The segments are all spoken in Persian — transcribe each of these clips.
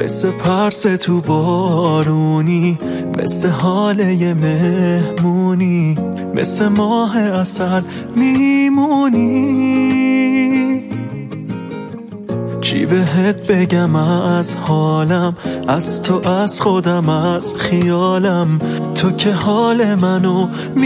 مثل پرس تو بارونی، مثل حاله مهمونی، مثل ماه عسل میمونی. چی بهت بگم از حالم، از تو، از خودم، از خیالم، تو که حال منو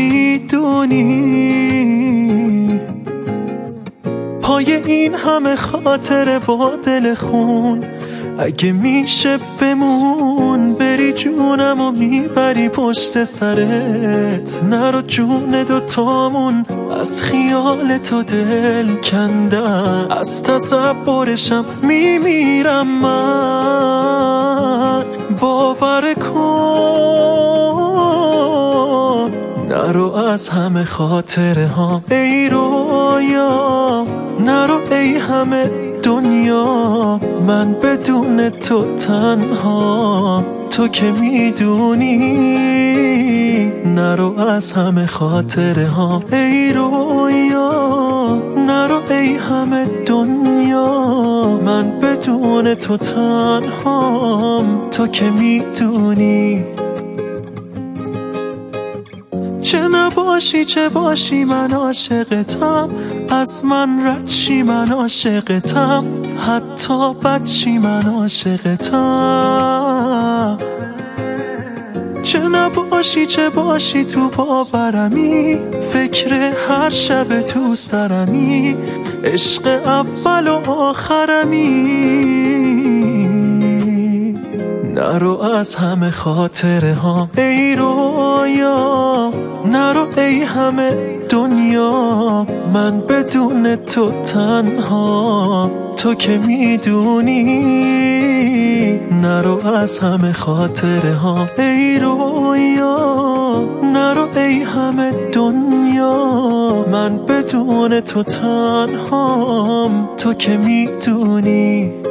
میدونی. پای این همه خاطر با دل خون، اگه میشه بمون، بری جونم و میبری پشت سرت. نرو جون دوتامون، از خیال تو دل کندم، از تصورشم میمیرم من. باور کن نرو از همه خاطره ها ای رویا، نرو ای همه دنیا، من بدون تو تنها، تو که میدونی. نرو از همه خاطره ها ای رویا، نرو ای همه دنیا، من بدون تو تنهام، تو که میدونی. چه نباشی چه باشی من عاشقتم، از من رد شی من عاشقتم، حتی بد شی من عاشقتم. چه نباشی چه باشی تو باورمی، فکر هر شب تو سرمی، عشق اول و آخرمی. نرو از همه خاطره ها ای رویا، نرو ای همه دنیا، من بدون تو تنها، تو که میدونی. نرو از همه خاطره ها ای رویا، نرو ای همه دنیا، من بدون تو تنهام، تو که میدونی.